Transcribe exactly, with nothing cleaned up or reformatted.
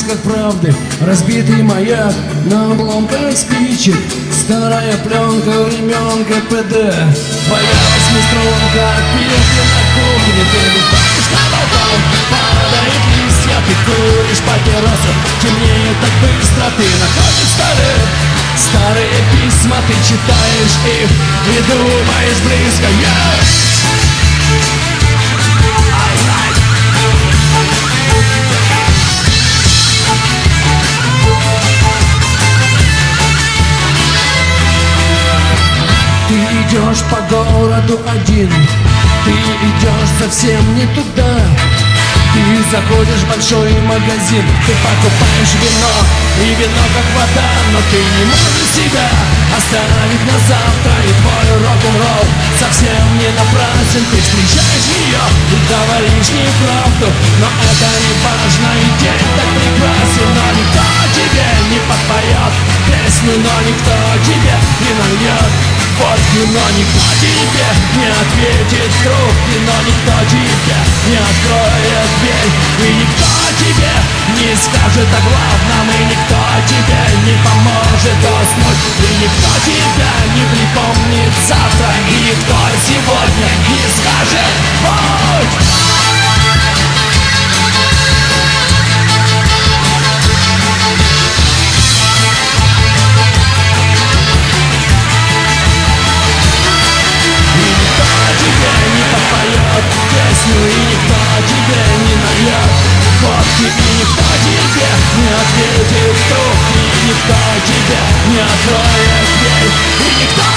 поисках правды разбитый маяк на обломках спичек. Старая пленка времен КПД, твоя восьмиструнка пилки на кухне. Ты выходишь на балкон, падает листья, ты куришь папиросу. Темнеет так быстро, ты находишь старые Старые письма, ты читаешь их и думаешь близко. Yeah! Ты идешь по городу один, ты идешь совсем не туда. Ты заходишь в большой магазин, ты покупаешь вино, и вино как вода. Но ты не можешь себя оставить на завтра, и твой рок-н-ролл совсем не напрасен. Ты встречаешь ее и говоришь неправду, но это не важно, и день так прекрасен. Но никто тебе не подпоет песню, но никто тебе не нальет водки, но никто тебе не ответит в трубке, но никто тебе не откроет дверь, и никто тебе не скажет о главном, и никто тебе не поможет уснуть, и никто тебя не припомнит завтра, и никто сегодня не скажет «Будь!». Песню, и никто тебе не нальет водки, и никто тебе не ответит в трубке, и никто тебе не откроет дверь, и никто